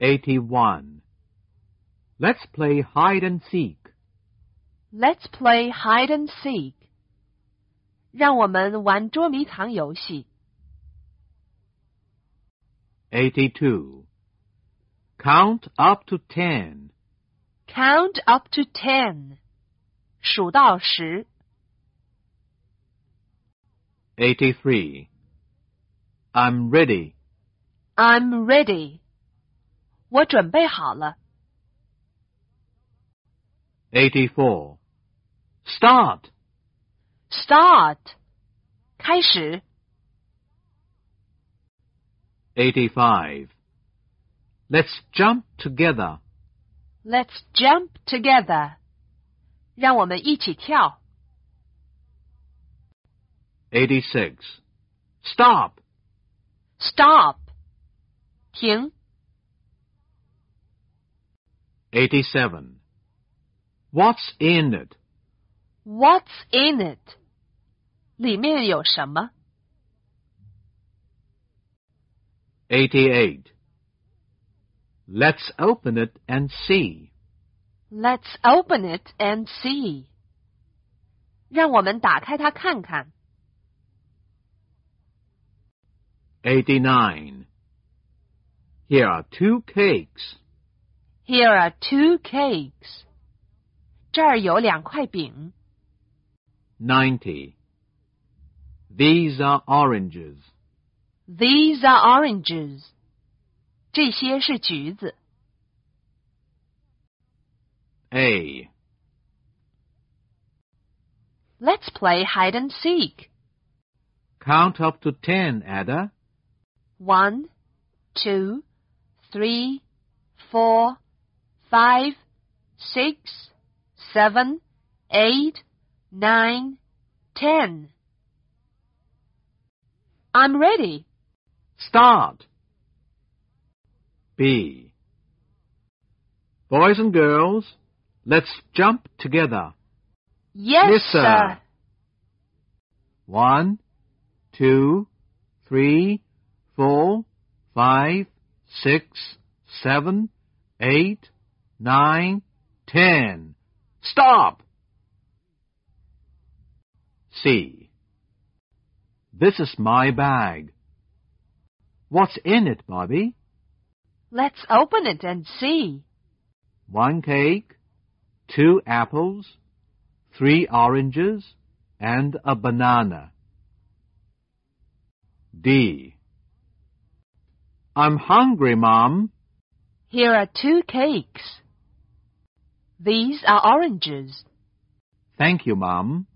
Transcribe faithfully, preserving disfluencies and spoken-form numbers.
eighty-one. Let's play hide and seek. Let's play hide and seek. 让我们玩捉迷藏游戏。 eighty-two. Count up to ten. Count up to ten. 数到十。 eighty-three. I'm ready. I'm ready. 我准备好了。 eighty-four. Start. Start. 开始。 eighty-five. Let's jump together. Let's jump together. 让我们一起跳。 eighty-six. Stop. Stop. 停。 eighty-seven. What's in it? What's in it? 里面有什么？ eighty-eight. Let's open it and see. Let's open it and see. 让我们打开它看看。 eighty-nine. Here are two cakes. Here are two cakes. 这儿有两块饼。 ninety. These are oranges. These are oranges. 这些是橘子。 A. Let's play hide and seek. Count up to ten, Ada. One, two, three, four, five, six, seven, eight, nine, ten. I'm ready. Start. B. Boys and girls, let's jump together. Yes, Yes, sir. sir. One, two, three, four, five, six, seven, eight, nine, ten. Stop! C. This is my bag. What's in it, Bobby? Let's open it and see. One cake, two apples, three oranges, and a banana. D. I'm hungry, Mom. Here are two cakes. These are oranges. Thank you, Mom.